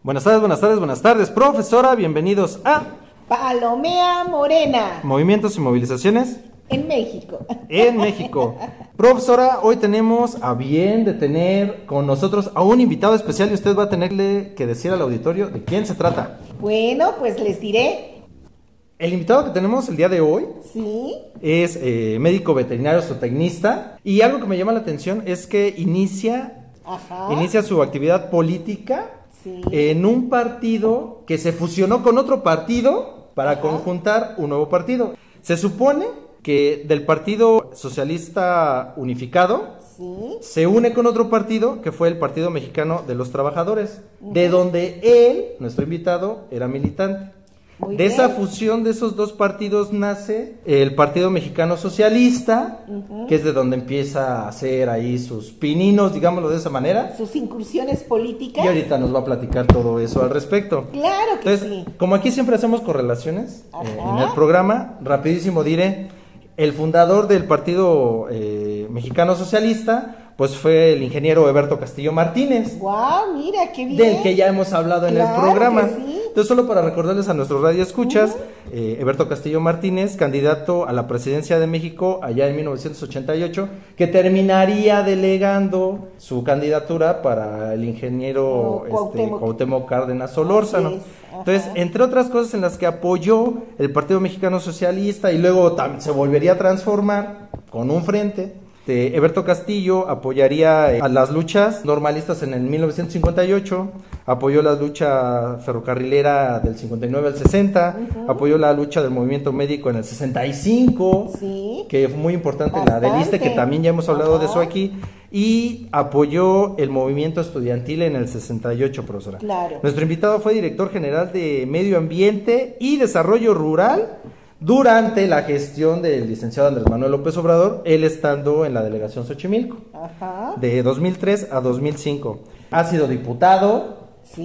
Buenas tardes, buenas tardes, buenas tardes, profesora, bienvenidos a Palomea Morena. Movimientos y Movilizaciones En México. en México. Profesora, hoy tenemos a bien de tener con nosotros a un invitado especial y usted va a tenerle que decir al auditorio de quién se trata. Bueno, pues les diré. El invitado que tenemos el día de hoy Sí. es médico veterinario zootecnista y algo que me llama la atención es que inicia su actividad política en un partido que se fusionó con otro partido para conjuntar un nuevo partido. Se supone que del Partido Socialista Unificado se une con otro partido que fue el Partido Mexicano de los Trabajadores, de donde él, nuestro invitado, era militante. Muy de bien. esa fusión de esos dos partidos nace el Partido Mexicano Socialista, que es de donde empieza a hacer ahí sus pininos, digámoslo de esa manera. Sus incursiones políticas. Y ahorita nos va a platicar todo eso al respecto. Claro que Entonces, sí. como aquí siempre hacemos correlaciones Ajá. en el programa, rapidísimo diré, el fundador del Partido Mexicano Socialista, pues fue el ingeniero Eberto Castillo Martínez, Guau, mira, qué bien. del que ya hemos hablado en Claro el programa. que sí. Entonces, solo para recordarles a nuestros radioescuchas, Eberto Castillo Martínez, candidato a la presidencia de México allá en 1988, que terminaría delegando su candidatura para el ingeniero Cuauhtémoc Cárdenas Solórzano. Así es, ajá. Entonces, entre otras cosas en las que apoyó el Partido Mexicano Socialista y luego se volvería a transformar con un frente, Eberto Castillo apoyaría a las luchas normalistas en el 1958, apoyó la lucha ferrocarrilera del 59 al 60, apoyó la lucha del movimiento médico en el 65, que fue muy importante, la del ISSSTE, que también ya hemos hablado de eso aquí, y apoyó el movimiento estudiantil en el 68, profesora. Claro. Nuestro invitado fue director general de Medio Ambiente y Desarrollo Rural durante la gestión del licenciado Andrés Manuel López Obrador, él estando en la delegación Xochimilco, de 2003 a 2005. Ha sido diputado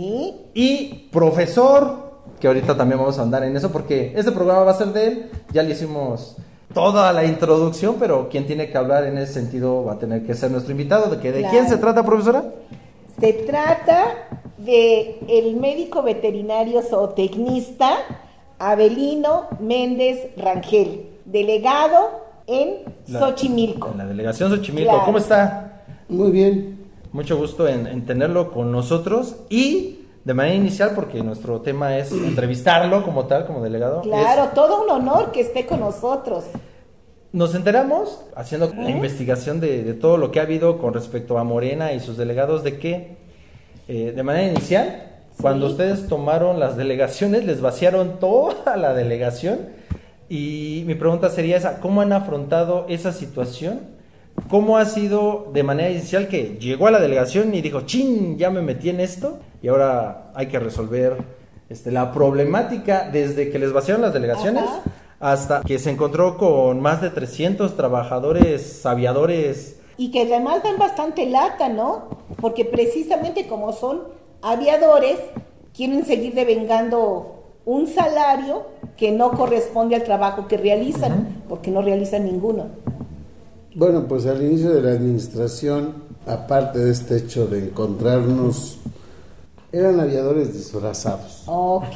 y profesor, que ahorita también vamos a andar en eso, porque este programa va a ser de él, ya le hicimos toda la introducción, pero quien tiene que hablar en ese sentido va a tener que ser nuestro invitado. ¿De quién se trata, profesora? Se trata de el médico veterinario zootecnista Avelino Méndez Rangel, delegado en Xochimilco. En la delegación Xochimilco. Claro. ¿Cómo está? Muy bien. Mucho gusto en tenerlo con nosotros y de manera inicial, porque nuestro tema es entrevistarlo como tal, como delegado. Claro, todo un honor que esté con nosotros. Nos enteramos, haciendo la investigación de todo lo que ha habido con respecto a Morena y sus delegados, de que de manera inicial, cuando ustedes tomaron las delegaciones, les vaciaron toda la delegación. Y mi pregunta sería esa: ¿cómo han afrontado esa situación? ¿Cómo ha sido de manera inicial que llegó a la delegación y dijo, chin, ya me metí en esto y ahora hay que resolver la problemática desde que les vaciaron las delegaciones hasta que se encontró con más de 300 trabajadores, aviadores? Y que además dan bastante lata, ¿no? Porque precisamente como son aviadores, quieren seguir devengando un salario que no corresponde al trabajo que realizan, porque no realizan ninguno. Bueno, pues al inicio de la administración, aparte de este hecho de encontrarnos, eran aviadores disfrazados. Ok.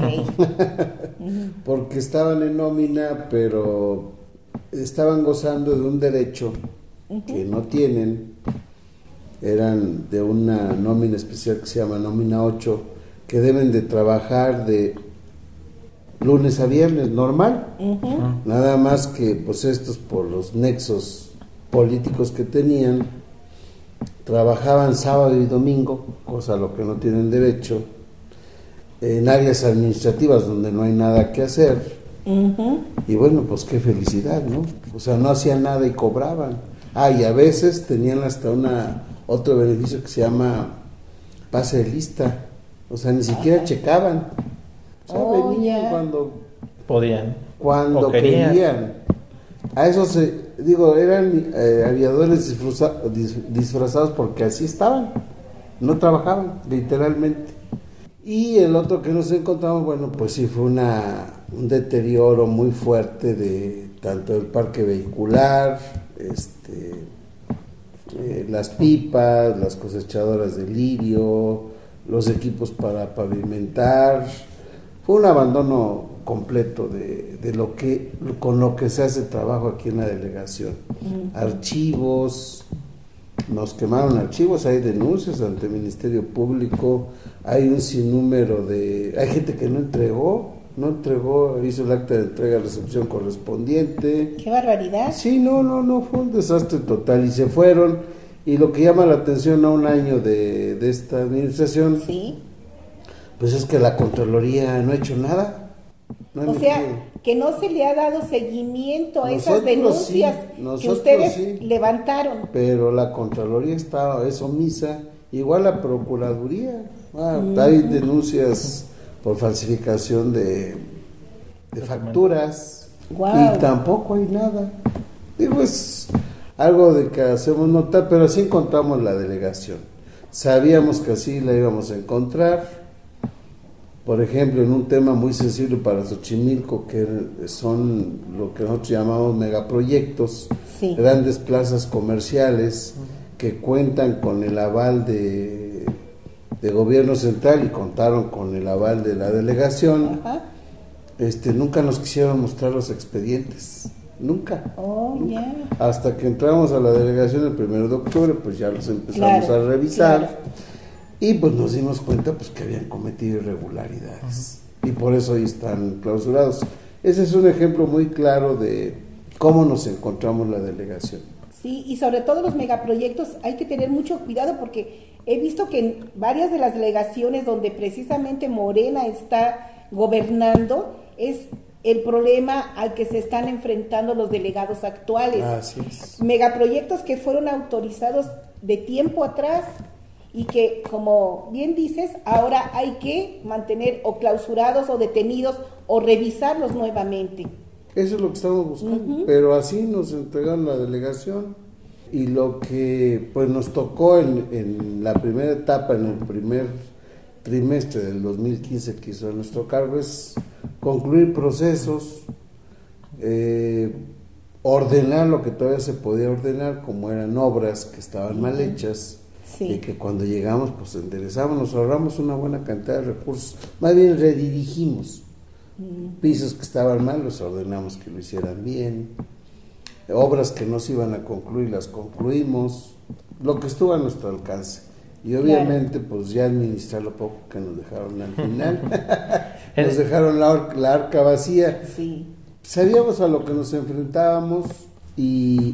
Porque estaban en nómina, pero estaban gozando de un derecho que no tienen. Eran de una nómina especial que se llama nómina 8, que deben de trabajar de lunes a viernes, normal. Nada más que pues estos, por los nexos políticos que tenían, trabajaban sábado y domingo, cosa a lo que no tienen derecho, en áreas administrativas donde no hay nada que hacer. Y bueno, pues qué felicidad, ¿no? O sea, no hacían nada y cobraban. Y a veces tenían hasta otro beneficio que se llama pase de lista. O sea, ni siquiera checaban. O sea, venían cuando podían, cuando querían. A eso eran aviadores disfrazados porque así estaban. No trabajaban, literalmente. Y el otro que nos encontramos, bueno, pues sí fue un deterioro muy fuerte de tanto el parque vehicular, las pipas, las cosechadoras de lirio, los equipos para pavimentar. Fue un abandono completo de lo que, con lo que se hace trabajo aquí en la delegación. Archivos, nos quemaron archivos, hay denuncias ante el Ministerio Público, hay un sinnúmero hay gente que no entregó, hizo el acta de entrega-recepción correspondiente. ¡Qué barbaridad! Sí, no, fue un desastre total y se fueron. Y lo que llama la atención a un año de esta administración, sí, pues es que la Contraloría no ha hecho nada. O sea, que no se le ha dado seguimiento a esas denuncias que ustedes levantaron. Pero la Contraloría es omisa, igual la Procuraduría. Hay denuncias por falsificación de facturas. Wow. Y tampoco hay nada. Digo, es algo de que hacemos notar, pero así encontramos la delegación. Sabíamos que así la íbamos a encontrar. Por ejemplo, en un tema muy sensible para Xochimilco, que son lo que nosotros llamamos megaproyectos, sí, grandes plazas comerciales que cuentan con el aval de gobierno central y contaron con el aval de la delegación. Ajá. Nunca nos quisieron mostrar los expedientes, nunca. Nunca. Yeah. Hasta que entramos a la delegación el 1 de octubre, pues ya los empezamos a revisar. Claro. Y pues nos dimos cuenta pues que habían cometido irregularidades. Y por eso ahí están clausurados. Ese es un ejemplo muy claro de cómo nos encontramos la delegación. Sí, y sobre todo los megaproyectos hay que tener mucho cuidado porque he visto que en varias de las delegaciones donde precisamente Morena está gobernando es el problema al que se están enfrentando los delegados actuales. Así es. Megaproyectos que fueron autorizados de tiempo atrás y que, como bien dices, ahora hay que mantener o clausurados o detenidos o revisarlos nuevamente. Eso es lo que estamos buscando, pero así nos entregaron la delegación y lo que pues nos tocó en la primera etapa, en el primer trimestre del 2015 que hizo nuestro cargo es concluir procesos, ordenar lo que todavía se podía ordenar, como eran obras que estaban mal hechas. Sí. Y que cuando llegamos pues enderezamos, nos ahorramos una buena cantidad de recursos, más bien redirigimos pisos que estaban mal, los ordenamos que lo hicieran bien, obras que no se iban a concluir, las concluimos, lo que estuvo a nuestro alcance, y obviamente pues ya administrar lo poco que nos dejaron al final, nos dejaron la arca vacía. Sí. Sabíamos a lo que nos enfrentábamos y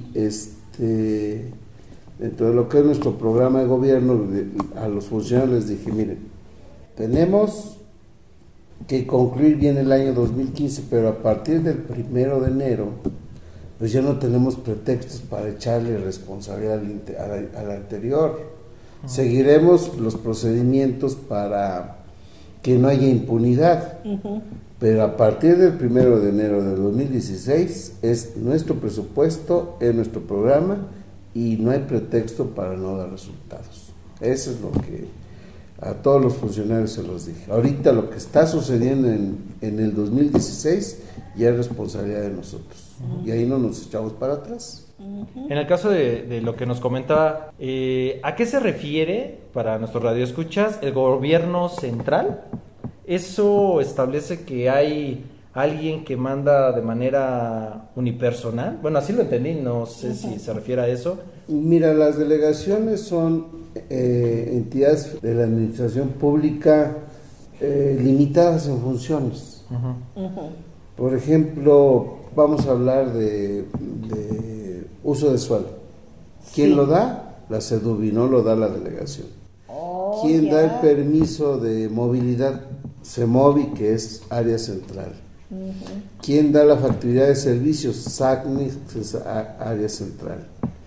dentro de lo que es nuestro programa de gobierno, a los funcionarios les dije, miren, tenemos que concluir bien el año 2015, pero a partir del 1 de enero, pues ya no tenemos pretextos para echarle responsabilidad al anterior. Seguiremos los procedimientos para que no haya impunidad, pero a partir del 1 de enero del 2016 es nuestro presupuesto, es nuestro programa, y no hay pretexto para no dar resultados. Eso es lo que a todos los funcionarios se los dije. Ahorita lo que está sucediendo en el 2016 ya es responsabilidad de nosotros. Y ahí no nos echamos para atrás. En el caso de lo que nos comentaba, ¿a qué se refiere, para nuestros radioescuchas, el gobierno central? ¿Eso establece que hay alguien que manda de manera unipersonal? Bueno, así lo entendí, no sé si se refiere a eso. Mira, las delegaciones son entidades de la administración pública limitadas en funciones. Por ejemplo, vamos a hablar de uso de suelo. ¿Quién lo da? La SEDUBI, no lo da la delegación. ¿Quién da el permiso de movilidad? CEMOVI, que es área central. ¿Quién da la factibilidad de servicios? SACNIS, que es área central.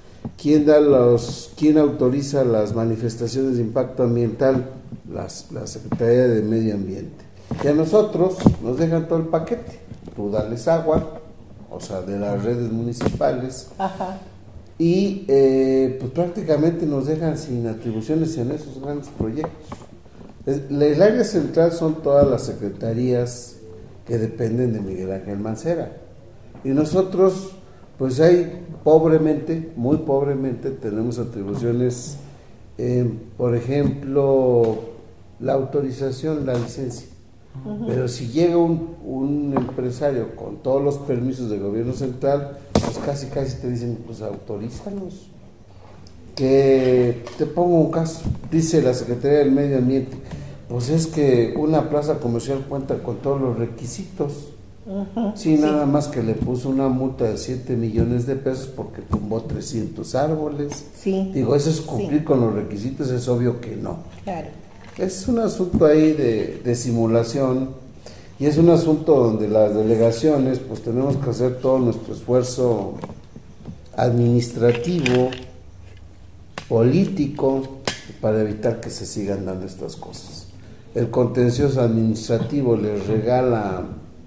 ¿Quién autoriza las manifestaciones de impacto ambiental? La Secretaría de Medio Ambiente. Y a nosotros nos dejan todo el paquete. Tú dales agua, o sea, de las redes municipales. Ajá. Y pues prácticamente nos dejan sin atribuciones en esos grandes proyectos. El área central son todas las secretarías que dependen de Miguel Ángel Mancera. Y nosotros, pues ahí pobremente, muy pobremente, tenemos atribuciones, por ejemplo, la autorización, la licencia. Pero si llega un empresario con todos los permisos del gobierno central, pues casi te dicen, pues autorízalos. Que te pongo un caso, dice la Secretaría del Medio Ambiente, pues es que una plaza comercial cuenta con todos los requisitos. Sí, nada más que le puso una multa de 7 millones de pesos porque tumbó 300 árboles. Sí. Digo, ¿eso es cumplir con los requisitos? Es obvio que no. Claro. Es un asunto ahí de simulación, y es un asunto donde las delegaciones pues tenemos que hacer todo nuestro esfuerzo administrativo, político, para evitar que se sigan dando estas cosas. El contencioso administrativo les regala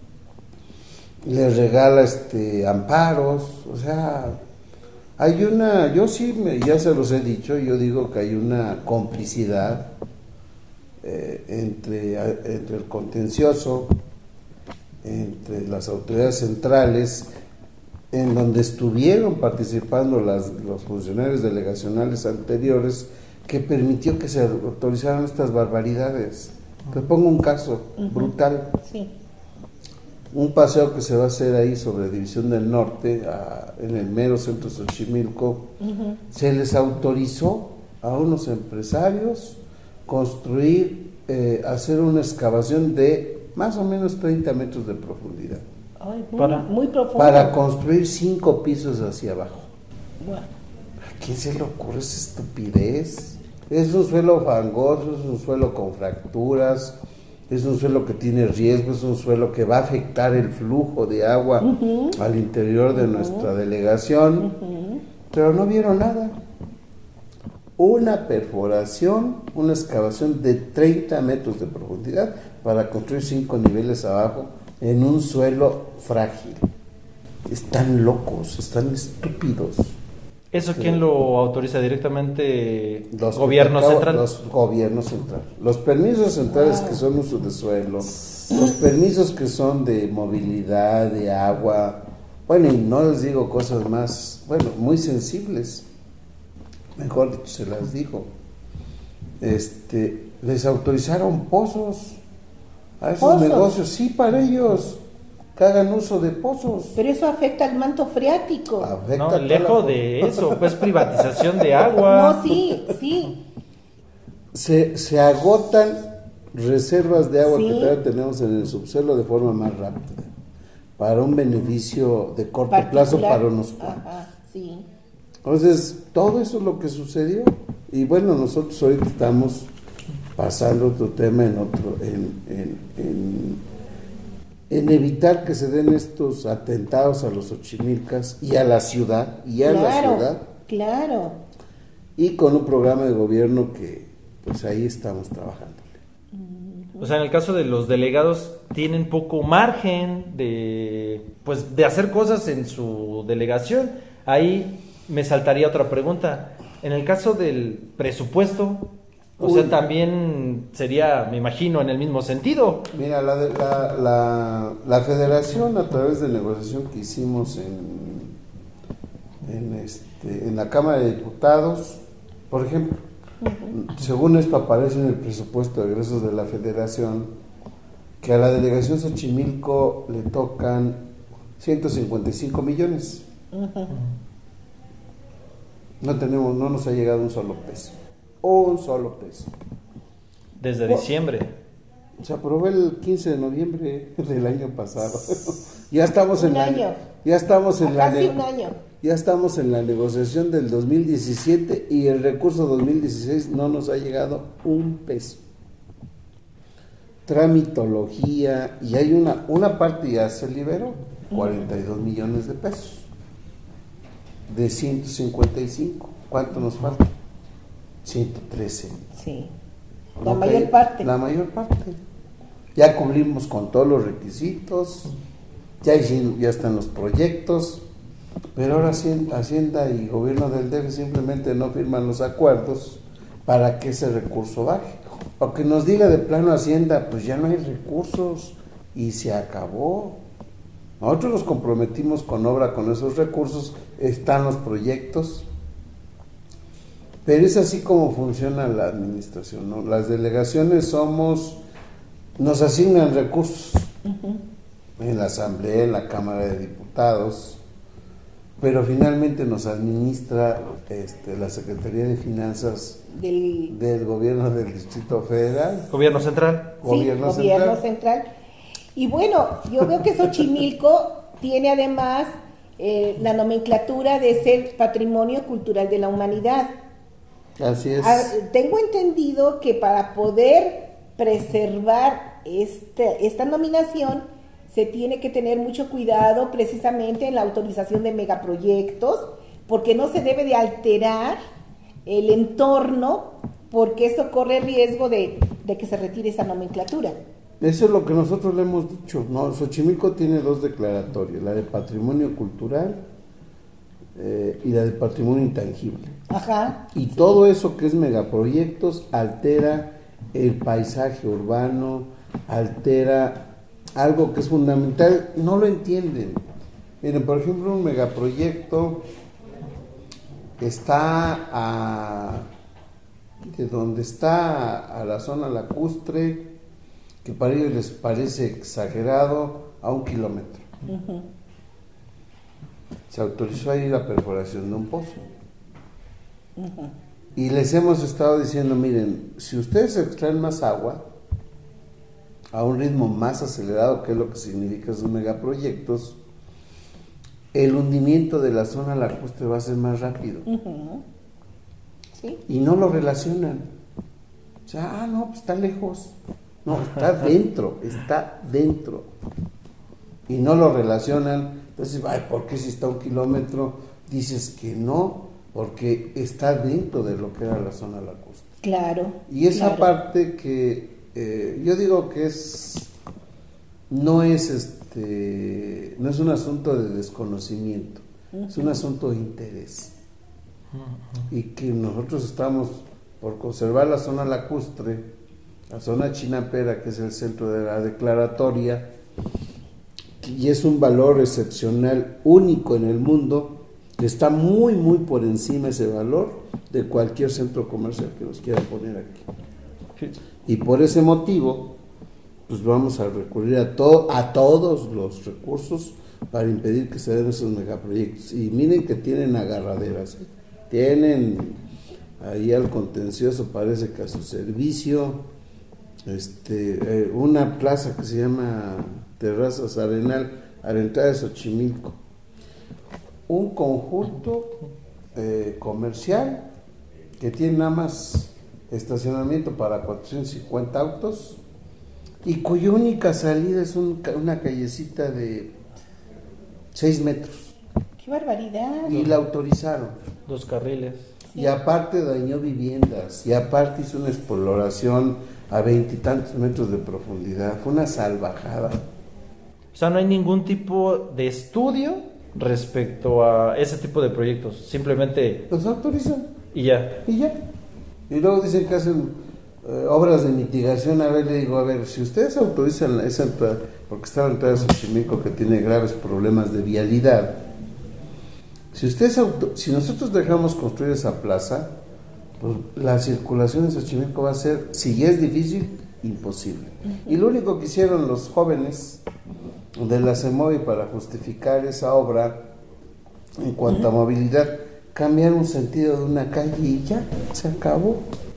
amparos, o sea, hay una, yo sí, ya se los he dicho, yo digo que hay una complicidad entre el contencioso, entre las autoridades centrales, en donde estuvieron participando los funcionarios delegacionales anteriores, que permitió que se autorizaran estas barbaridades. Te pongo un caso brutal. Sí. Un paseo que se va a hacer ahí sobre División del Norte, en el mero centro de Xochimilco, se les autorizó a unos empresarios construir, hacer una excavación de más o menos 30 metros de profundidad. Ay, muy profundo. Para construir 5 pisos hacia abajo. Bueno. ¿A quién se le ocurre esa estupidez? Es un suelo fangoso, es un suelo con fracturas, es un suelo que tiene riesgo, es un suelo que va a afectar el flujo de agua al interior de nuestra delegación, pero no vieron nada. Una perforación, una excavación de 30 metros de profundidad para construir 5 niveles abajo en un suelo frágil. Están locos, están estúpidos. ¿Eso quién lo autoriza directamente? Los ¿Gobierno central? Los gobiernos centrales. Los permisos centrales que son uso de suelo, los permisos que son de movilidad, de agua, bueno, y no les digo cosas más, bueno, muy sensibles, mejor dicho, se las digo. Les autorizaron pozos a esos negocios, sí, para ellos, que hagan uso de pozos. Pero eso afecta al manto freático. No, lejos de eso, pues privatización de agua. No, sí. Se agotan reservas de agua que todavía tenemos en el subsuelo de forma más rápida, para un beneficio de corto plazo para unos cuantos. Sí. Entonces, todo eso es lo que sucedió. Y bueno, nosotros ahorita estamos pasando otro tema en evitar que se den estos atentados a los xochimilcas y a la ciudad, Claro. Y con un programa de gobierno que pues ahí estamos trabajando. O sea, en el caso de los delegados tienen poco margen de hacer cosas en su delegación. Ahí me saltaría otra pregunta. En el caso del presupuesto, sea, también sería, me imagino, en el mismo sentido. Mira, la federación, a través de negociación que hicimos en la Cámara de Diputados, por ejemplo, según esto aparece en el presupuesto de egresos de la federación, que a la delegación Xochimilco le tocan 155 millones. No nos ha llegado un solo peso. Desde diciembre. Se aprobó el 15 de noviembre del año pasado. Ya estamos en casi un año. Ya estamos en la negociación del 2017 y el recurso 2016 no nos ha llegado un peso. Tramitología, y hay una parte ya se liberó, 42 millones de pesos. De 155, ¿cuánto nos falta? 113. Sí. La mayor parte. Ya cumplimos con todos los requisitos, ya están los proyectos, pero ahora Hacienda y Gobierno del DF simplemente no firman los acuerdos para que ese recurso baje. O que nos diga de plano Hacienda, pues ya no hay recursos y se acabó. Nosotros nos comprometimos con obra con esos recursos, están los proyectos, Pero es así como funciona la administración, ¿no? Las delegaciones nos asignan recursos en la Asamblea, en la Cámara de Diputados, pero finalmente nos administra la Secretaría de Finanzas del Gobierno del Distrito Federal. Gobierno central. Gobierno central. Y bueno, yo veo que Xochimilco tiene además la nomenclatura de ser Patrimonio Cultural de la Humanidad. Así es. Tengo entendido que para poder preservar esta nominación se tiene que tener mucho cuidado precisamente en la autorización de megaproyectos, porque no se debe de alterar el entorno, porque eso corre riesgo de que se retire esa nomenclatura. Eso es lo que nosotros le hemos dicho, ¿no? Xochimilco tiene 2 declaratorias, la de patrimonio cultural y la de patrimonio intangible. Ajá. Y todo eso que es megaproyectos altera el paisaje urbano, altera algo que es fundamental, no lo entienden. Miren, por ejemplo, un megaproyecto está de donde está a la zona lacustre, que para ellos les parece exagerado, a 1 kilómetro. Uh-huh. Se autorizó ahí la perforación de un pozo. Uh-huh. Y les hemos estado diciendo, miren, si ustedes extraen más agua a un ritmo más acelerado, que es lo que significa esos megaproyectos, el hundimiento de la zona lacustre va a ser más rápido. Uh-huh. ¿Sí? Y no lo relacionan. O sea, no, pues está lejos. No, está dentro. Y no lo relacionan. Entonces, ay, ¿por qué si está a 1 kilómetro? Dices que no, porque está dentro de lo que era la zona lacustre. Claro. Y esa claro. parte que yo digo que no es un asunto de desconocimiento, es un asunto de interés. Y que nosotros estamos por conservar la zona lacustre, la zona chinapera, que es el centro de la declaratoria, y es un valor excepcional, único en el mundo, que está muy, muy por encima ese valor de cualquier centro comercial que nos quiera poner aquí. Sí. Y por ese motivo, pues vamos a recurrir a todos los recursos para impedir que se den esos megaproyectos. Y miren que tienen agarraderas, ¿eh? Tienen ahí al contencioso, parece que a su servicio, una plaza que se llama Terrazas Arenal, a la entrada de Xochimilco. Un conjunto comercial que tiene nada más estacionamiento para 450 autos y cuya única salida es una callecita de 6 metros. ¡Qué barbaridad! Y la autorizaron. 2 carriles. Y aparte dañó viviendas, y aparte hizo una exploración a 20 y tantos metros de profundidad. Fue una salvajada. O sea, no hay ningún tipo de estudio respecto a ese tipo de proyectos. Simplemente... Los autorizan. Y ya. Y luego dicen que hacen obras de mitigación. A ver, le digo, si ustedes autorizan esa entrada, porque está la entrada de Xochimilco que tiene graves problemas de vialidad, si nosotros dejamos construir esa plaza, pues la circulación en Xochimilco va a ser, si ya es difícil, imposible. Y lo único que hicieron los jóvenes de la CEMOVI para justificar esa obra en cuanto a movilidad, cambiar un sentido de una calle y ya, se acabó.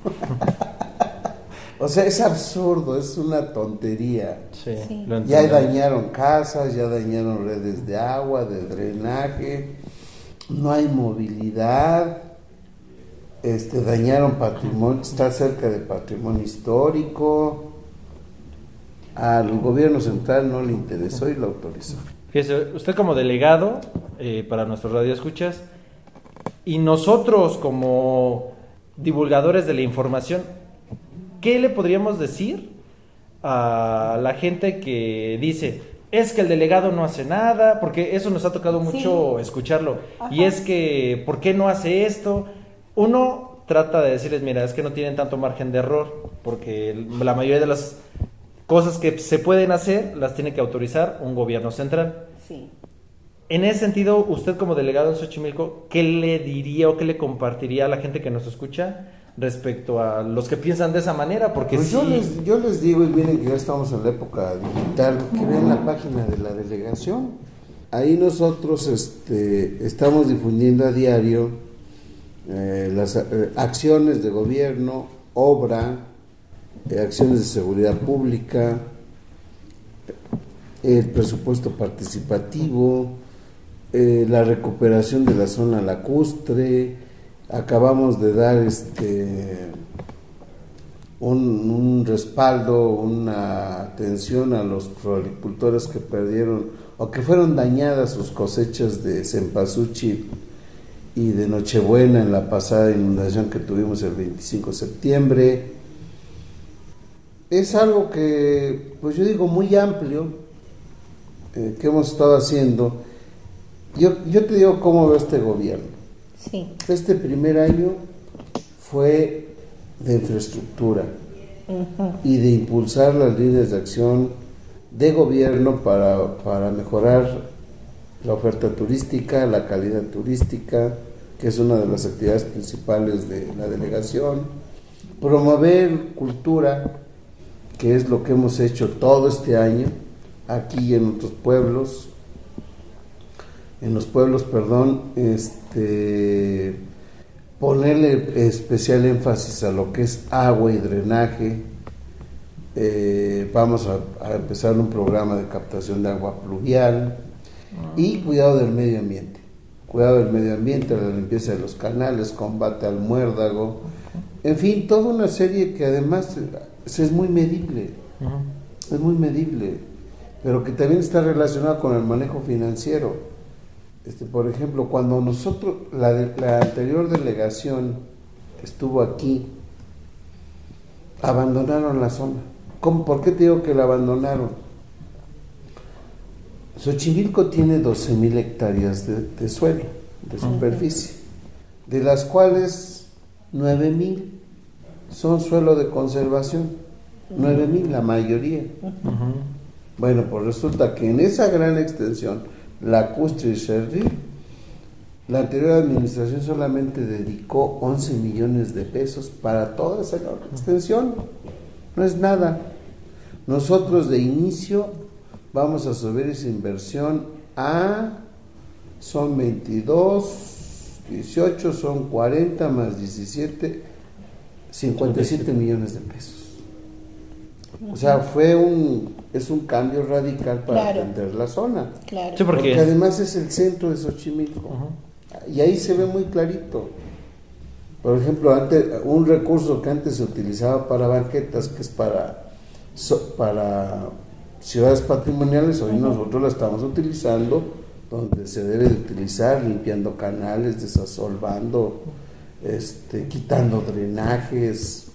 O sea, es absurdo, es una tontería. Sí. Ya dañaron casas, ya dañaron redes de agua, de drenaje, no hay movilidad, dañaron patrimonio, está cerca de patrimonio histórico. Al gobierno central no le interesó y lo autorizó. Fíjese, usted como delegado para nuestros radioescuchas y nosotros como divulgadores de la información, ¿qué le podríamos decir a la gente que dice, es que el delegado no hace nada? Porque eso nos ha tocado mucho escucharlo. Ajá. Y es que, ¿por qué no hace esto? Uno trata de decirles, mira, es que no tienen tanto margen de error, porque la mayoría de las cosas que se pueden hacer las tiene que autorizar un gobierno central. Sí. En ese sentido, usted como delegado en Xochimilco, ¿qué le diría o qué le compartiría a la gente que nos escucha respecto a los que piensan de esa manera? Porque pues sí... yo les digo, y miren que ya estamos en la época digital, que vean la página de la delegación. Ahí nosotros estamos difundiendo a diario las acciones de gobierno, obra, acciones de seguridad pública, el presupuesto participativo, la recuperación de la zona lacustre. Acabamos de dar un respaldo, una atención a los floricultores que perdieron o que fueron dañadas sus cosechas de cempasúchil y de Nochebuena en la pasada inundación que tuvimos el 25 de septiembre. Es algo que, pues yo digo, muy amplio, que hemos estado haciendo. Yo te digo cómo veo este gobierno. Sí. Este primer año fue de infraestructura y de impulsar las líneas de acción de gobierno para mejorar la oferta turística, la calidad turística, que es una de las actividades principales de la delegación, promover cultura, que es lo que hemos hecho todo este año, aquí y en otros pueblos, ponerle especial énfasis a lo que es agua y drenaje. Vamos a empezar un programa de captación de agua pluvial y cuidado del medio ambiente. Cuidado del medio ambiente, la limpieza de los canales, combate al muérdago, en fin, toda una serie que además es muy medible, pero que también está relacionada con el manejo financiero. Por ejemplo, cuando nosotros, la anterior delegación estuvo aquí, abandonaron la zona. ¿Por qué te digo que la abandonaron? Xochimilco tiene 12,000 hectáreas de suelo, de superficie, de las cuales 9,000 son suelo de conservación, 9,000 la mayoría. Bueno, pues resulta que en esa gran extensión, lacustre y cerril, la anterior administración solamente dedicó 11 millones de pesos para toda esa extensión. No es nada. Nosotros de inicio vamos a subir esa inversión son 22, 18, son 40 más 17, 57 millones de pesos. O sea, es un cambio radical para atender la zona. Claro. Sí, porque además es el centro de Xochimilco. Y ahí se ve muy clarito. Por ejemplo, un recurso que antes se utilizaba para banquetas, que es para ciudades patrimoniales, hoy nosotros la estamos utilizando donde se debe de utilizar, limpiando canales, desasolvando, quitando drenajes.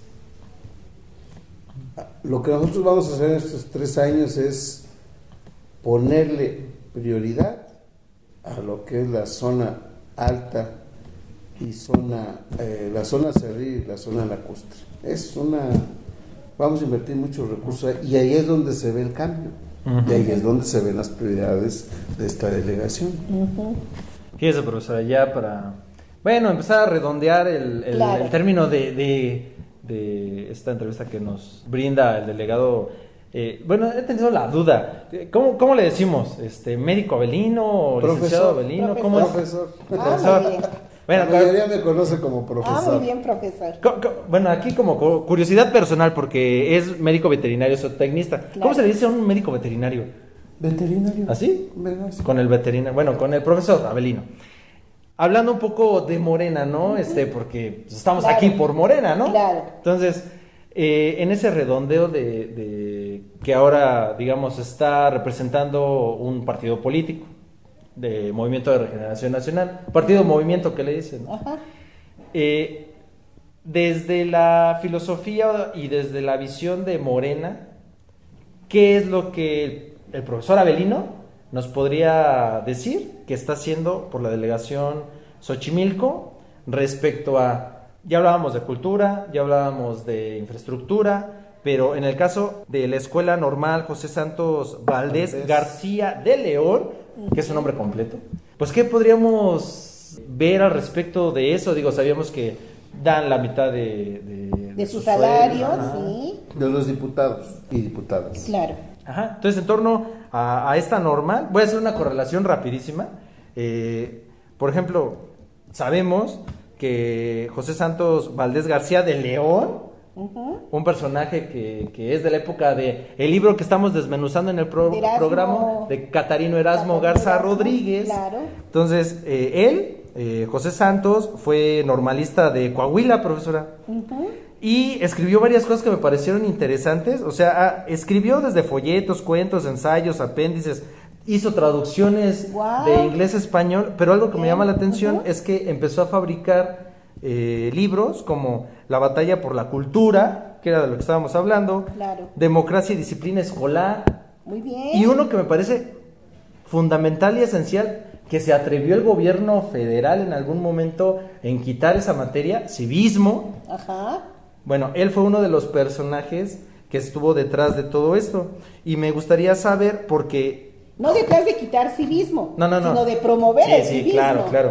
Lo que nosotros vamos a hacer en estos 3 años es ponerle prioridad a lo que es la zona alta y la zona cerril y la zona lacustre. Vamos a invertir muchos recursos y ahí es donde se ve el cambio, y ahí es donde se ven las prioridades de esta delegación. Fíjese, profesora, ya para, empezar a redondear el término de esta entrevista que nos brinda el delegado. He tenido la duda. ¿Cómo le decimos? ¿Médico Avelino o licenciado Avelino? ¿Cómo es? Profesor. Muy bien. La mayoría me conoce como profesor. Muy bien, profesor. Bueno, aquí como curiosidad personal, porque es médico veterinario, zootecnista. Claro. ¿Cómo se le dice a un médico veterinario? Veterinario. ¿Así? Sí. Con el veterinario, con el profesor Avelino. Hablando un poco de Morena, ¿no? Porque estamos aquí por Morena, ¿no? Claro. Entonces, en ese redondeo de que ahora, digamos, está representando un partido político de Movimiento de Regeneración Nacional, partido movimiento que le dicen, ¿no? Ajá. Desde la filosofía y desde la visión de Morena, ¿qué es lo que el profesor Avelino nos podría decir que está haciendo por la delegación Xochimilco respecto a, ya hablábamos de cultura, ya hablábamos de infraestructura, pero en el caso de la Escuela Normal José Santos Valdés García de León, que es su nombre completo, pues ¿qué podríamos ver al respecto de eso? Digo, sabíamos que dan la mitad de su salario, sueldo, sí. De los diputados y diputadas. Claro. Ajá. Entonces, en torno a esta normal, voy a hacer una correlación rapidísima. Por ejemplo, sabemos que José Santos Valdés García de León, un personaje que es de la época de el libro que estamos desmenuzando en el programa de Catarino Erasmo Garza Rodríguez. Claro. Entonces, José Santos, fue normalista de Coahuila, profesora. Y escribió varias cosas que me parecieron interesantes. O sea, escribió desde folletos, cuentos, ensayos, apéndices, hizo traducciones de inglés a español, pero algo que me llama la atención es que empezó a fabricar libros como La batalla por la cultura, que era de lo que estábamos hablando, Democracia y disciplina escolar. Muy bien. Y uno que me parece fundamental y esencial, que se atrevió el gobierno federal en algún momento en quitar esa materia, civismo. Ajá. Bueno, él fue uno de los personajes que estuvo detrás de todo esto. Y me gustaría saber, porque... No detrás de quitar civismo, no. sino de promover el civismo. Claro.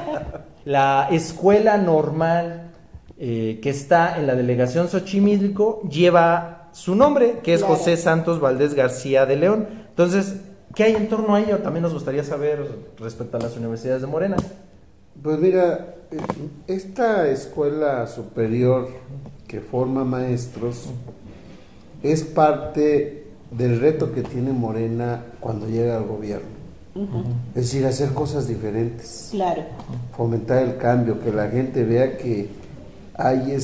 La escuela normal que está en la delegación Xochimilco lleva su nombre, que es José Santos Valdés García de León. Entonces, ¿qué hay en torno a ello? También nos gustaría saber respecto a las universidades de Morena. Pues mira, esta escuela superior que forma maestros es parte del reto que tiene Morena cuando llega al gobierno. Es decir, hacer cosas diferentes. Claro. Fomentar el cambio, que la gente vea que hay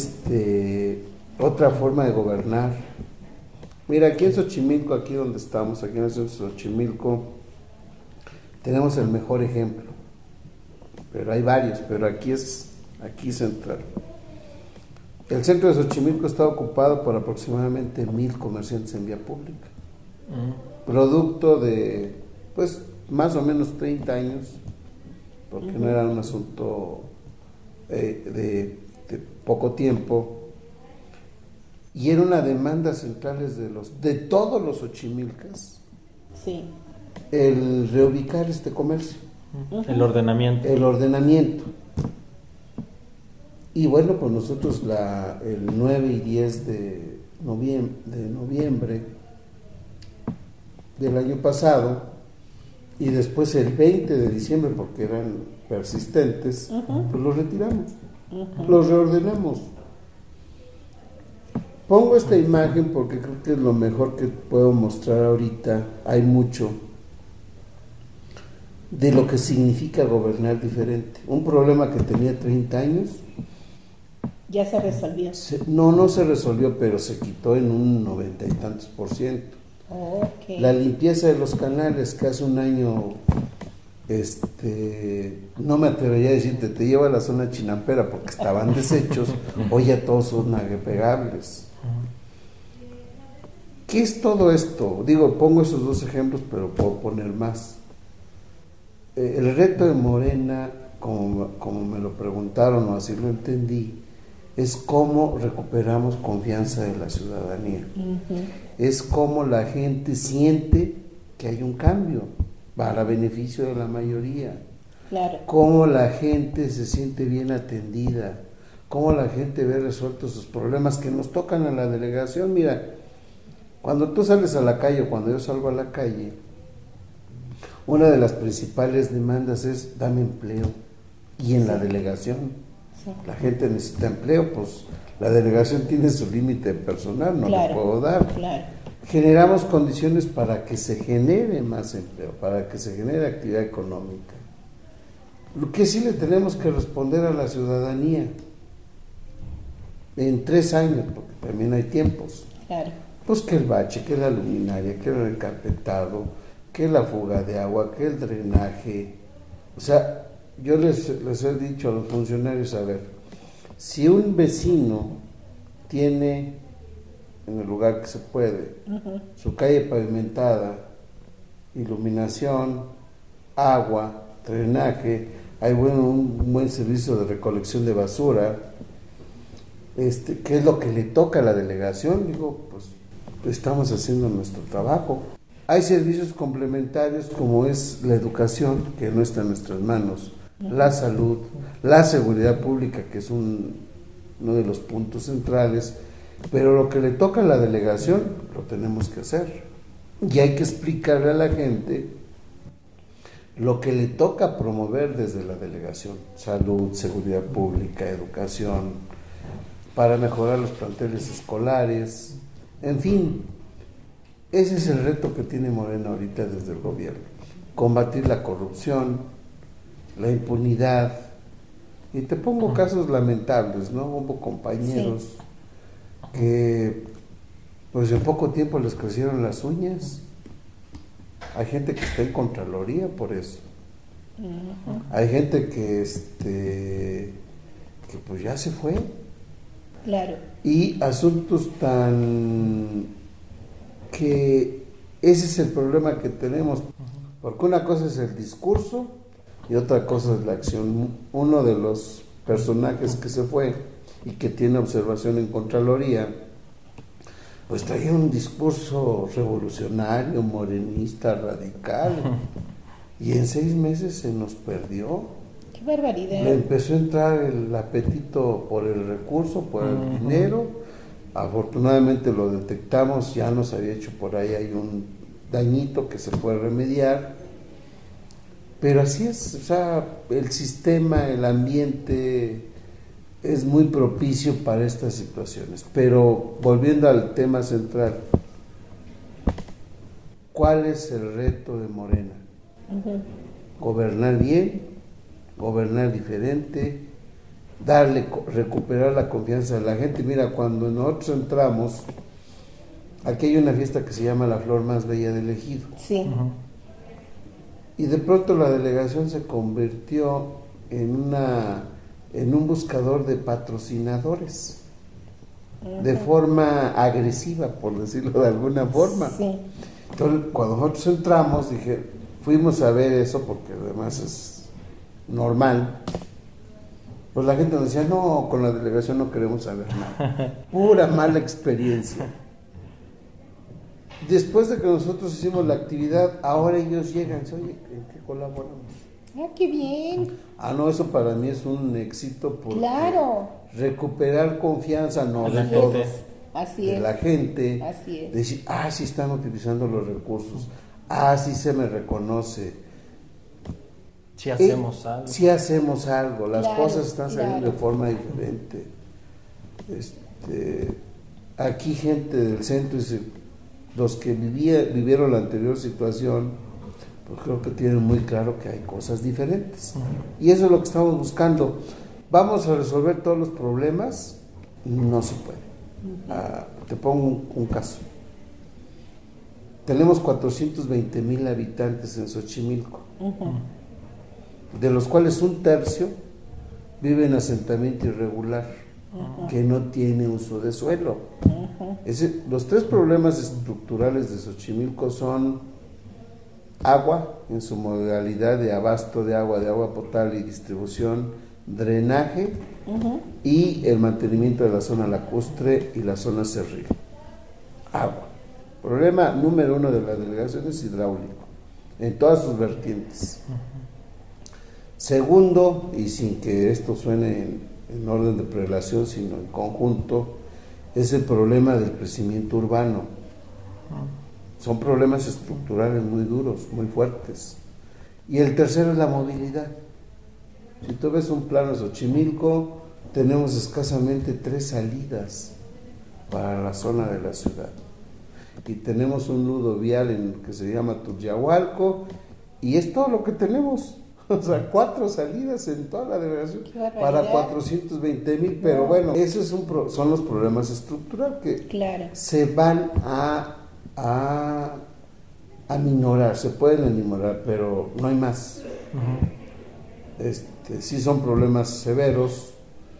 otra forma de gobernar. Mira, aquí en Xochimilco, aquí donde estamos, aquí en el centro de Xochimilco, tenemos el mejor ejemplo. Pero hay varios, pero aquí central. El centro de Xochimilco está ocupado por aproximadamente 1,000 comerciantes en vía pública. Producto de, pues, más o menos 30 años, porque no era un asunto de poco tiempo, y era una demanda central de todos los xochimilcas, el reubicar este comercio. El ordenamiento. Y bueno, pues nosotros el 9 y 10 de noviembre del año pasado, y después el 20 de diciembre, porque eran persistentes, pues los retiramos, los reordenamos. Pongo esta imagen porque creo que es lo mejor que puedo mostrar ahorita. Hay mucho de lo que significa gobernar diferente. Un problema que tenía 30 años. Ya se resolvió. No se resolvió, pero se quitó en un 90 y tantos %. Okay. La limpieza de los canales, que hace un año, no me atrevería a decirte, te lleva a la zona chinampera porque estaban deshechos, hoy ya todos son navegables. ¿Qué es todo esto? Digo, pongo esos dos ejemplos, pero puedo poner más. El reto de Morena, como me lo preguntaron o así lo entendí, es cómo recuperamos confianza de la ciudadanía. Es cómo la gente siente que hay un cambio para beneficio de la mayoría. Claro. Cómo la gente se siente bien atendida, cómo la gente ve resueltos sus problemas que nos tocan a la delegación. Mira, cuando tú sales a la calle o cuando yo salgo a la calle, una de las principales demandas es dame empleo. Y en la delegación la gente necesita empleo, pues la delegación tiene su límite personal, no le puedo dar. Claro. Generamos condiciones para que se genere más empleo, para que se genere actividad económica. Lo que sí le tenemos que responder a la ciudadanía en 3 años, porque también hay tiempos. Claro. Pues que el bache, que la luminaria, que el encarpetado, que la fuga de agua, que el drenaje. O sea, yo les he dicho a los funcionarios, a ver, si un vecino tiene, en el lugar que se puede, su calle pavimentada, iluminación, agua, drenaje, hay un buen servicio de recolección de basura, ¿qué es lo que le toca a la delegación? Digo, pues estamos haciendo nuestro trabajo. Hay servicios complementarios como es la educación, que no está en nuestras manos, la salud, la seguridad pública, que es uno de los puntos centrales, pero lo que le toca a la delegación lo tenemos que hacer. Y hay que explicarle a la gente lo que le toca promover desde la delegación: salud, seguridad pública, educación, para mejorar los planteles escolares, en fin. Ese es el reto que tiene Morena ahorita desde el gobierno: combatir la corrupción, la impunidad. Y te pongo casos lamentables, ¿no? Hubo compañeros que pues en poco tiempo les crecieron las uñas. Hay gente que está en Contraloría por eso. Hay gente que pues ya se fue. Claro. Y asuntos que ese es el problema que tenemos, porque una cosa es el discurso y otra cosa es la acción. Uno de los personajes que se fue y que tiene observación en Contraloría, pues traía un discurso revolucionario, morenista, radical, y en 6 meses se nos perdió. ¡Qué barbaridad! Le empezó a entrar el apetito por el recurso, por el dinero. Afortunadamente lo detectamos, ya nos había hecho por ahí, hay un dañito que se puede remediar, pero así es, o sea, el sistema, el ambiente es muy propicio para estas situaciones. Pero volviendo al tema central, ¿cuál es el reto de Morena? Gobernar bien, gobernar diferente, recuperar la confianza de la gente. Mira, cuando nosotros entramos, aquí hay una fiesta que se llama La Flor Más Bella del Ejido. Sí. Y de pronto la delegación se convirtió en un buscador de patrocinadores, de forma agresiva, por decirlo de alguna forma. Sí. Entonces, cuando nosotros entramos, fuimos a ver eso, porque además es normal. Pues la gente nos decía: no, con la delegación no queremos saber nada. Pura mala experiencia. Después de que nosotros hicimos la actividad, ahora ellos llegan, oye, ¿en qué colaboramos? ¡Ah, qué bien! No, eso para mí es un éxito, porque ¡Claro! recuperar confianza, no de Así todos, es. Así de es. la gente, Así es. decir: sí están utilizando los recursos, sí se me reconoce. Si hacemos algo. Sí hacemos algo, las Claro, cosas están saliendo claro. de forma diferente. Aquí gente del centro, los que vivieron la anterior situación, pues creo que tienen muy claro que hay cosas diferentes. Y eso es lo que estamos buscando. ¿Vamos a resolver todos los problemas? No se puede. Te pongo un caso. Tenemos 420,000 habitantes en Xochimilco, de los cuales 1/3 vive en asentamiento irregular, que no tiene uso de suelo. Los 3 problemas estructurales de Xochimilco son agua, en su modalidad de abasto de agua potable y distribución, drenaje y el mantenimiento de la zona lacustre y la zona cerril. Agua. Problema número 1 de la delegación es hidráulico, en todas sus vertientes. Segundo, y sin que esto suene en orden de prelación, sino en conjunto, es el problema del crecimiento urbano. Son problemas estructurales muy duros, muy fuertes. Y el tercero es la movilidad. Si tú ves un plano de Xochimilco, tenemos escasamente 3 salidas para la zona de la ciudad. Y tenemos un nudo vial que se llama Turyahualco, y es todo lo que tenemos. O sea, 4 salidas en toda la delegación para 420,000, pero bueno, esos son los problemas estructurales que se van a aminorar, se pueden aminorar, pero no hay más. Sí son problemas severos,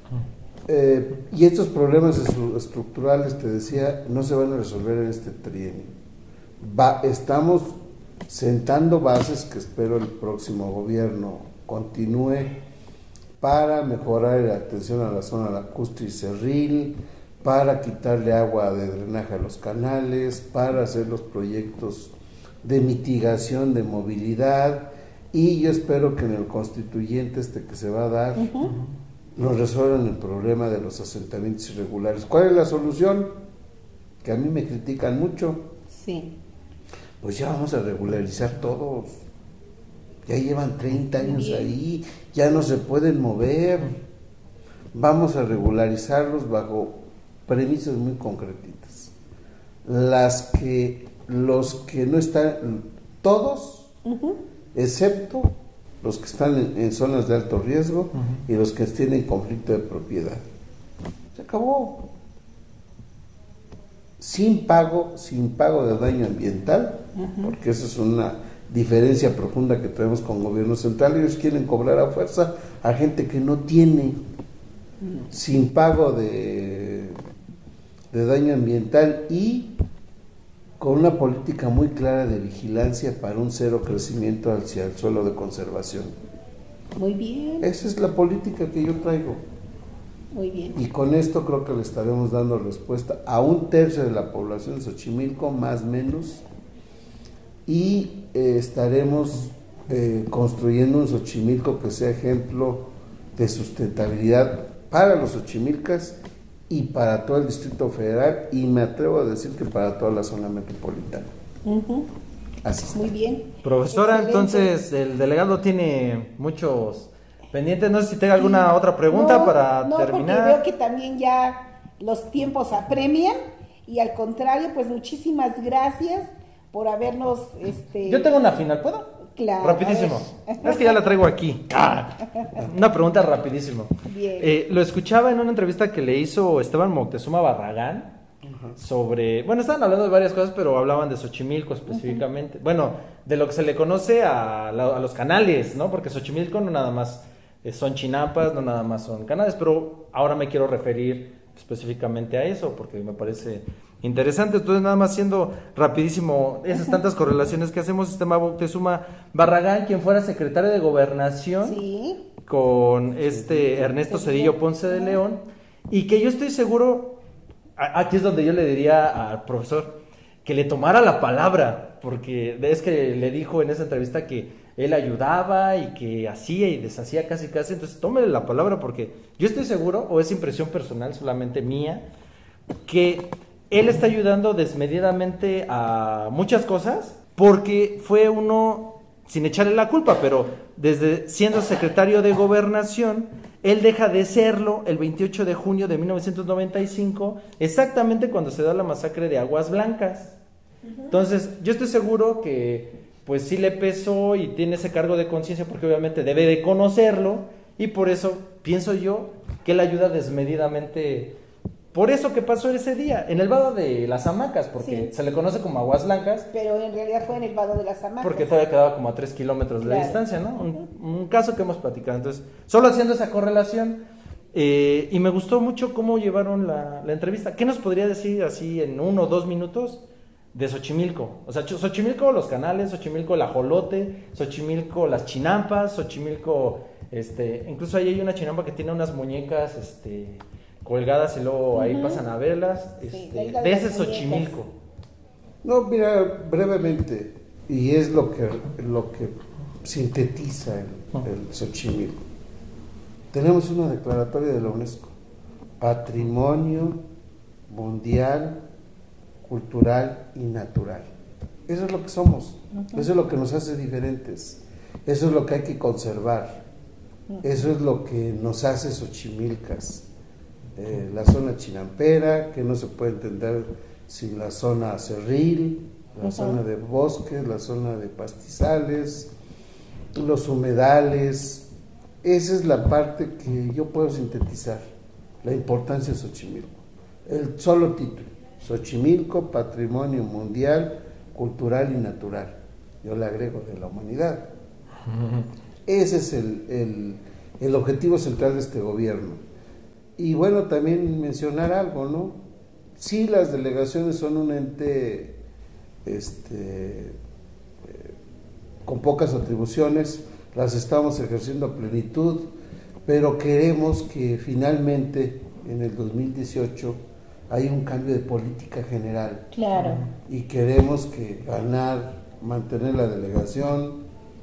y estos problemas estructurales, te decía, no se van a resolver en este trienio. Estamos sentando bases que espero el próximo gobierno continúe para mejorar la atención a la zona lacustre y cerril, para quitarle agua de drenaje a los canales, para hacer los proyectos de mitigación de movilidad, y yo espero que en el constituyente que se va a dar nos resuelvan el problema de los asentamientos irregulares. ¿Cuál es la solución? Que a mí me critican mucho. Sí. Pues ya vamos a regularizar todos. Ya llevan 30 años ahí, ya no se pueden mover. Vamos a regularizarlos bajo premisas muy concretitas. Los que no están, todos, excepto los que están en zonas de alto riesgo y los que tienen conflicto de propiedad. Se acabó. Sin pago de daño ambiental, porque eso es una diferencia profunda que tenemos con el gobierno central. Ellos quieren cobrar a fuerza a gente que no tiene, sin pago de daño ambiental y con una política muy clara de vigilancia para un cero crecimiento hacia el suelo de conservación. Muy bien. Esa es la política que yo traigo. Muy bien. Y con esto creo que le estaremos dando respuesta a 1/3 de la población de Xochimilco, más o menos, y estaremos construyendo un Xochimilco que sea ejemplo de sustentabilidad para los xochimilcas y para todo el Distrito Federal, y me atrevo a decir que para toda la zona metropolitana. Así está. Muy bien. Profesora, Excelente. entonces el delegado tiene muchos pendientes. No sé si tenga alguna otra pregunta para terminar. Porque veo que también ya los tiempos apremian, y al contrario, pues muchísimas gracias por habernos... Yo tengo una final, ¿puedo? Claro. Rapidísimo. Es que ya la traigo aquí. Una pregunta rapidísimo. Bien. Lo escuchaba en una entrevista que le hizo Esteban Moctezuma Barragán sobre... Bueno, estaban hablando de varias cosas, pero hablaban de Xochimilco específicamente. Bueno, de lo que se le conoce a los canales, ¿no? Porque Xochimilco no nada más son chinampas, no nada más son canales, pero ahora me quiero referir específicamente a eso, porque me parece interesante. Entonces, nada más siendo rapidísimo, esas tantas correlaciones que hacemos, Esteban Moctezuma Barragán, quien fuera secretario de Gobernación, Sí. con Ernesto Zedillo Ponce de León, y que yo estoy seguro, aquí es donde yo le diría al profesor que le tomara la palabra, porque es que le dijo en esa entrevista que él ayudaba y que hacía y deshacía casi, entonces tómele la palabra, porque yo estoy seguro, o es impresión personal solamente mía, que él está ayudando desmedidamente a muchas cosas, porque fue uno, sin echarle la culpa, pero desde siendo secretario de Gobernación, él deja de serlo el 28 de junio de 1995, exactamente cuando se da la masacre de Aguas Blancas. Entonces, yo estoy seguro que pues sí le pesó y tiene ese cargo de conciencia, porque obviamente debe de conocerlo, y por eso pienso yo que él ayuda desmedidamente. Por eso que pasó ese día, en el vado de las hamacas, porque Sí. se le conoce como Aguas Blancas, Pero en realidad fue en el vado de las hamacas. porque todavía quedaba como a 3 kilómetros de Claro. distancia, ¿no? Un caso que hemos platicado. Entonces, solo haciendo esa correlación, y me gustó mucho cómo llevaron la entrevista. ¿Qué nos podría decir así en 1 o 2 minutos de Xochimilco? O sea, Xochimilco, los canales, Xochimilco, el ajolote, Xochimilco, las chinampas, Xochimilco, incluso ahí hay una chinampa que tiene unas muñecas, colgadas, y luego ahí pasan a verlas, Sí, la isla de de las ese muñecas. Xochimilco. No, mira, brevemente, y es lo que sintetiza el Xochimilco. Tenemos una declaratoria de la UNESCO, Patrimonio Mundial, Cultural y Natural. Eso es lo que somos, eso es lo que nos hace diferentes, eso es lo que hay que conservar, eso es lo que nos hace xochimilcas. La zona chinampera, que no se puede entender sin la zona cerril, la zona de bosques, la zona de pastizales, los humedales. Esa es la parte que yo puedo sintetizar, la importancia de Xochimilco. El solo título, Xochimilco, Patrimonio Mundial, Cultural y Natural. Yo le agrego de la humanidad. Ese es el objetivo central de este gobierno. Y bueno, también mencionar algo, ¿no? Sí, las delegaciones son un ente con pocas atribuciones, las estamos ejerciendo a plenitud, pero queremos que finalmente en el 2018 haya un cambio de política general. Claro. Y queremos que ganar, mantener la delegación,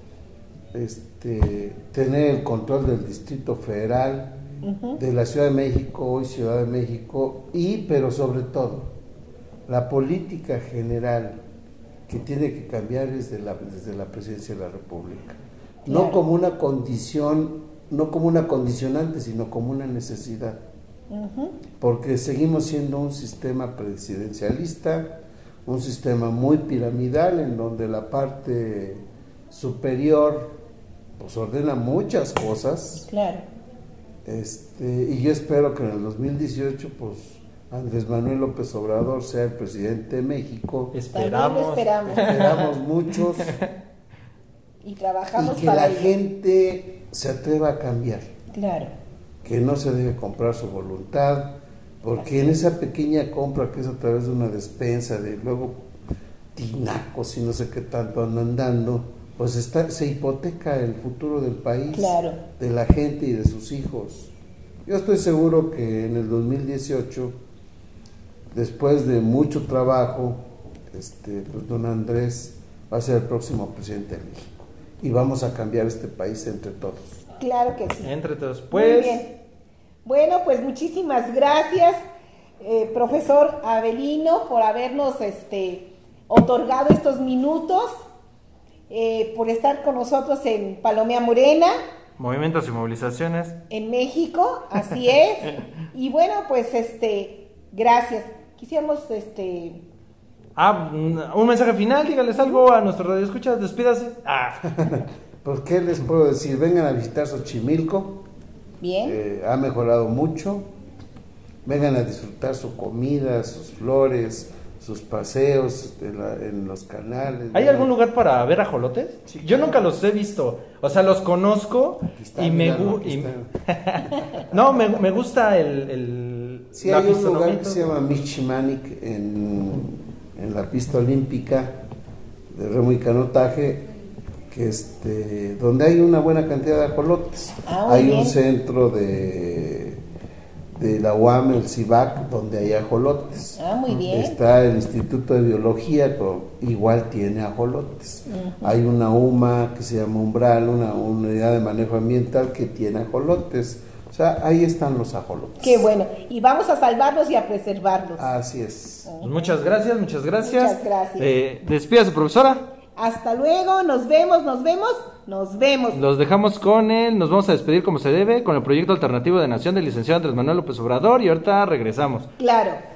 tener el control del Distrito Federal, de la Ciudad de México, hoy Ciudad de México, pero sobre todo, la política general que tiene que cambiar desde la Presidencia de la República. Claro. No como una condición, no como una condicionante, sino como una necesidad. Porque seguimos siendo un sistema presidencialista, un sistema muy piramidal, en donde la parte superior pues ordena muchas cosas. Claro. Y yo espero que en el 2018 pues Andrés Manuel López Obrador sea el presidente de México. Esperamos muchos. Y trabajamos y que para la ello. gente se atreva a cambiar. Claro. Que no se debe comprar su voluntad, porque en esa pequeña compra que es a través de una despensa, de luego tinacos y no sé qué tanto andan dando, pues se hipoteca el futuro del país, claro, de la gente y de sus hijos. Yo estoy seguro que en el 2018, después de mucho trabajo, pues don Andrés va a ser el próximo presidente de México y vamos a cambiar este país entre todos. Claro que sí. Entre todos. Muy Pues, bien. Bueno, pues muchísimas gracias, profesor Avelino, por habernos otorgado estos minutos, por estar con nosotros en Palomea Morena, movimientos y movilizaciones. en México, así es. Y bueno, pues gracias. Quisiéramos un mensaje final, dígales algo a nuestros radioescuchas, despídase. Pues, ¿qué les puedo decir? Vengan a visitar Xochimilco. Bien. Ha mejorado mucho. Vengan a disfrutar su comida, sus flores, sus paseos en los canales. ¿Hay algún lugar para ver ajolotes? Sí, yo nunca los he visto. O sea, los conozco y me gusta. No, me gusta el sí, hay un lugar que se llama Michimanic en la pista olímpica de remo y canotaje, que donde hay una buena cantidad de ajolotes. Hay bien. un centro de la UAM, el CIVAC, donde hay ajolotes. Muy bien. Está el Instituto de Biología, igual tiene ajolotes. Hay una UMA que se llama Umbral, una unidad de manejo ambiental que tiene ajolotes. O sea, ahí están los ajolotes. Qué bueno. Y vamos a salvarlos y a preservarlos. Así es. Pues muchas gracias. Muchas gracias. Despídase, profesora. Hasta luego, nos vemos. Los dejamos nos vamos a despedir como se debe, con el proyecto alternativo de Nación del licenciado Andrés Manuel López Obrador, y ahorita regresamos. Claro.